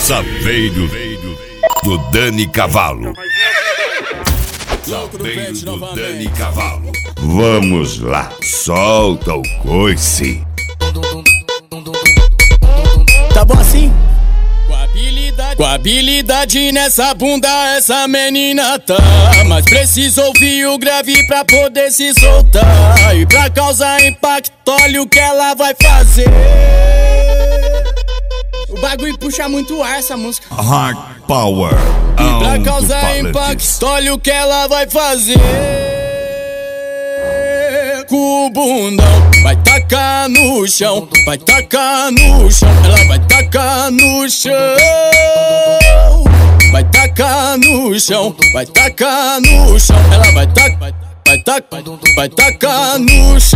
Saveiro do Dani Cavalo. Saveiro do Dani Cavalo. Vamos lá, solta o coice. Tá bom assim? Com habilidade nessa bunda essa menina tá, mas precisa ouvir o grave pra poder se soltar. E pra causar impacto, olha o que ela vai fazer. O bagulho puxa muito ar essa música. Hard Power. E pra causar impacto, olha o que ela vai fazer. Com o bundão vai tacar no chão, vai tacar no chão, ela vai tacar no chão. Vai tacar no chão, vai tacar no chão, ela vai tacar no chão.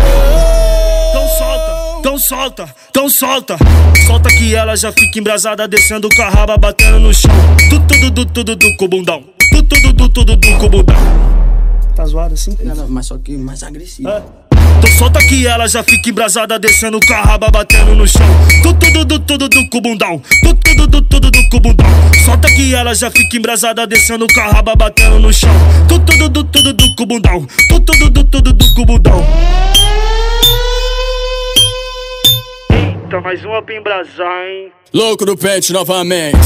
Então solta, solta que ela já fica embrasada, descendo com a raba, batendo no chão. Tudo com o bundão, tudo com o bundão. Tá zoado assim? Não, mas só que mais agressivo. Então solta que ela já fica embrasada, descendo com a raba, batendo no chão. Tudo com o bundão, tudo com o bundão. Solta que ela já fica embrasada, descendo com a raba, batendo no chão. Tudo com o bundão, tudo com o bundão. Eita, mais uma pra embrasar, hein? Louco do pente novamente.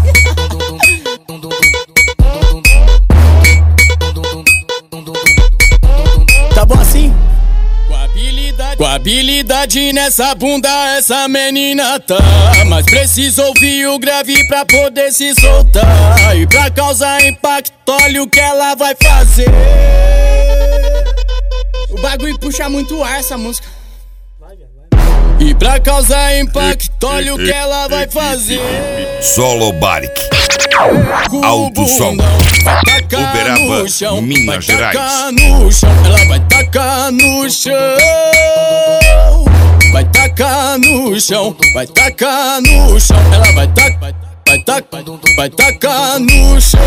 Tá bom assim? Com habilidade nessa bunda essa menina tá, mas precisa ouvir o grave pra poder se soltar. E pra causar impacto, olha o que ela vai fazer. O bagulho puxa muito ar essa música. E pra causar impacto, olha o que ela vai fazer. Solo Baric. Alto som. Uberaba, Minas Gerais. Vai tacar no chão, ela vai tacar no chão. Vai tacar no chão, vai tacar no chão, ela vai tacar no chão.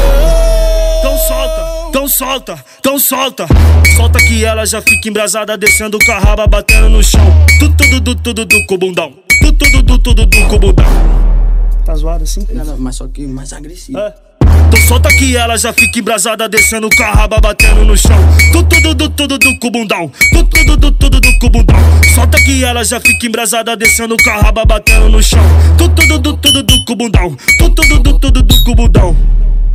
Então solta, solta que ela já fica embrasada, descendo com a raba, batendo no chão. Tudo com o bundão, tudo com o bundão. Tá zoado assim? Não, mas só que mais agressivo. Então solta que ela já fica embrasada, descendo com a raba, batendo no chão. Tudo com o bundão, tudo com o bundão. Solta que ela já fica embrasada, descendo com a raba, batendo no chão. Tudo com o bundão, tudo com o bundão.